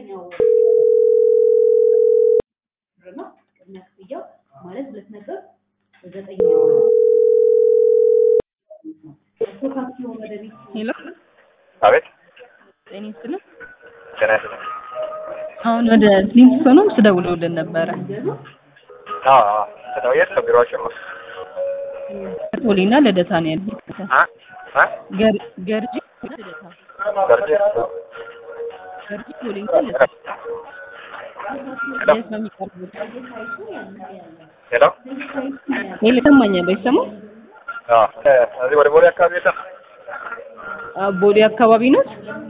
ሁለተኛው ብርማ እናስብየው ማለት ሁለት ነገር ዘጠኛው ሶካክሲ ወደ ቤት ሄሎ አቤት ጤና ከነስ አሁን ወደ ሊንክስ ነው ስደውልልን ነበረ። ተደውየት ቢሮአችሁ ቶሊና ልደታ ነው ያለው። ገርጂ ልደታ ገርጂ ቶሊና ልደታ ሄሎ ሄሎ ሰማኛል አይሰማ? እዚህ ወደ ቦሌ አካባቢ የለም። ቦሌ አካባቢ ነው።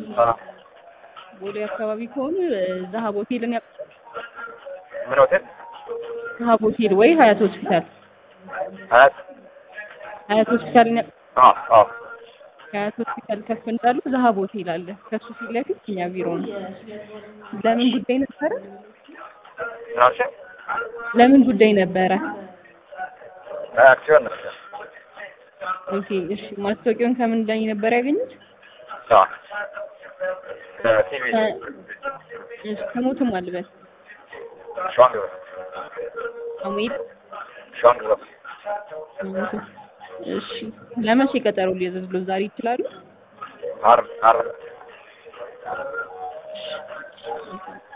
ቦሌ አካባቢ ከሆነ ዛሃብ ሆቴልን ያውቃል? ምን ሆቴል? ዛሃብ ሆቴል ወይ ሀያት ሆስፒታል? ሀያት ሆስፒታልን ያውቃል? ሀያት ሆስፒታል ከፍ እንዳሉ ዛሃብ ሆቴል አለ። ከሱ ፊት ለፊት እኛ ቢሮ ነው። ለምን ጉዳይ ነበረ? ለምን ጉዳይ ነበረ? አክሲዮን ነው። ኦኬ እሺ። ማስታወቂያውን ከምን ላይ ነበር ያገኙት? ቲቪ ከሞቱም አልበል ሻንግ አሙይት ሻንግ እሺ። ለመቼ ቀጠሮ ሊያዝሉ ዛሬ ይችላሉ? አር